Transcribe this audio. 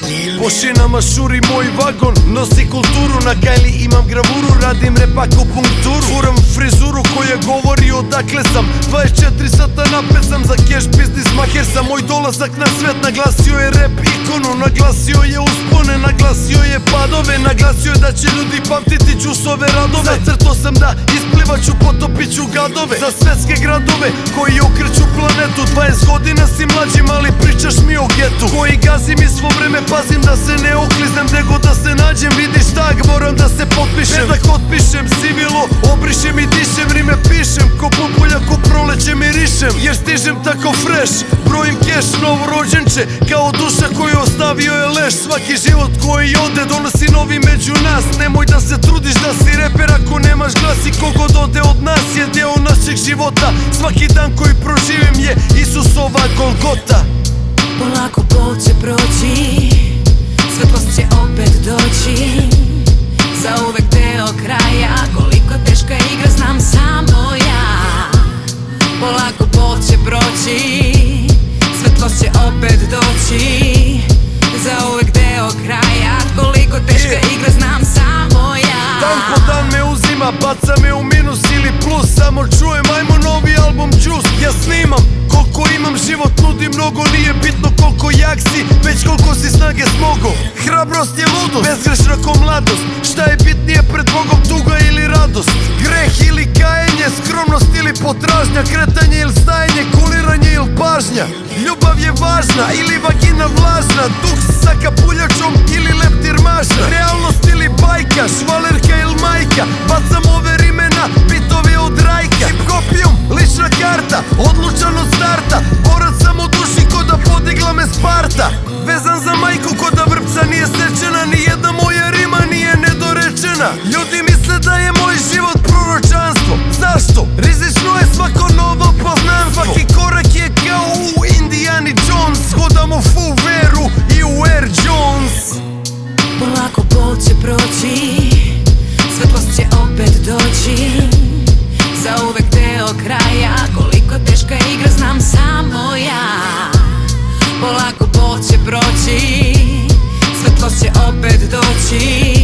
Po šinama šuri moj vagon, nosi kulturu. Na gajli imam gravuru, radim rap akupunkturu. Furam frizuru koja govori odakle sam. 24 sata napred sam, za cash business maher sam. Moj dolazak na svet naglasio je rap ikonu. Naglasio je uspone, naglasio je padove. Naglasio je da će ljudi pamtiti Đusove radove. Zacrto sam da isplivaću, potopit ću gadove. Za svetske gradove koji okreću planetu. 20 godina si mlađi, mali, pričaš mi o getu. Koji gazim i svo vreme pazim da se ne okliznem, nego da se nađem. Vidiš tag, moram da se potpišem. Ne da otpišem, sivilo, obrišem i dišem. Rime pišem, ko popolja, ko proleće mirišem. Jer stižem tako fresh, brojim keš, novorođenče. Kao duša koju ostavio je leš. Svaki život koji ode donosi novi među nas. Nemoj da se trudiš da si reper ako nemaš glas. I kogod ode od nas je deo našeg života. Svaki dan koji proživim je Isusova Golgota. Polako bol će proći, svetlost će opet doći. Zauvek deo kraja, koliko teška igra znam samo ja. Polako bol će proći, svetlost će opet doći. Zauvek deo kraja, koliko teška igra znam samo ja. Dan po dan me uzima, baca me u minus ili plus. Samo čujem, ajmo novi album Juice. Ja snimam, koliko imam, život nudi mnogo. Nije bitno koliko jak si, već koliko si snage smogo. Hrabrost je ludost, bezgrešna ko mladost. Šta je bitnije pred Bogom, tuga ili radost? Greh ili kajenje, skromnost ili potražnja? Kretanje ili stajanje, kuliranje ili pažnja? Ljubav je važna ili vagina vlažna? Duh sa kapuljačom ili leptir mažna? Realnost ili bajka, švalerka ili majka? Bacam ove rimena, bitovi od rajka. Hip-hopijum, lična karta, odlučan od starta. Borac sam u duši ko da podigla me Sparta. Vezan za majku ko da vrpca nije sečena. Nijedna moja rima nije nedorečena. Ljudi misle da je moj život proročanstvo. Zašto? Rizično je svako novo poznanstvo. Svaki korak je kao u Indiana Jones. Hodam u full veru i u Air Jones. Polako bol će proći, svetlost će opet doći. Zauvek deo kraja, koliko teška igra znam samo ja. Polako bol će proći, svetlost će opet doći.